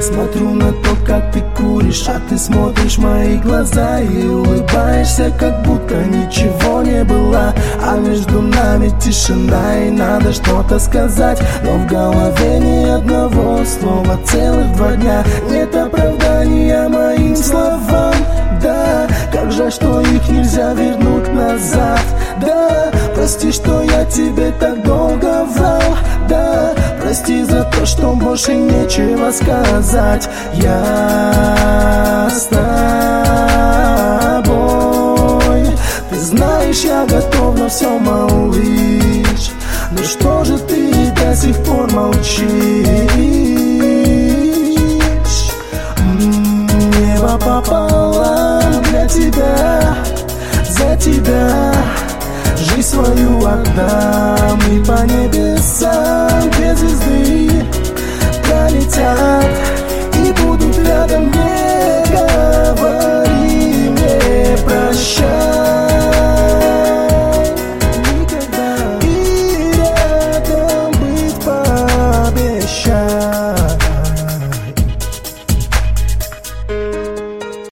Смотрю на то, как ты куришь, а ты смотришь в мои глаза и улыбаешься, как будто ничего не было. А между нами тишина, и надо что-то сказать, но в голове ни одного слова целых 2 дня. Нет оправдания моим словам, да. Как жаль, что их нельзя вернуть назад, да. Прости, что я тебе так долго врал, да. Прости за то, что больше нечего сказать. Я с тобой, ты знаешь, я готов на все, малыш. Но что же ты до сих пор молчишь? Небо пополам для тебя, за тебя. Жизнь свою отдам и по небесам две звезды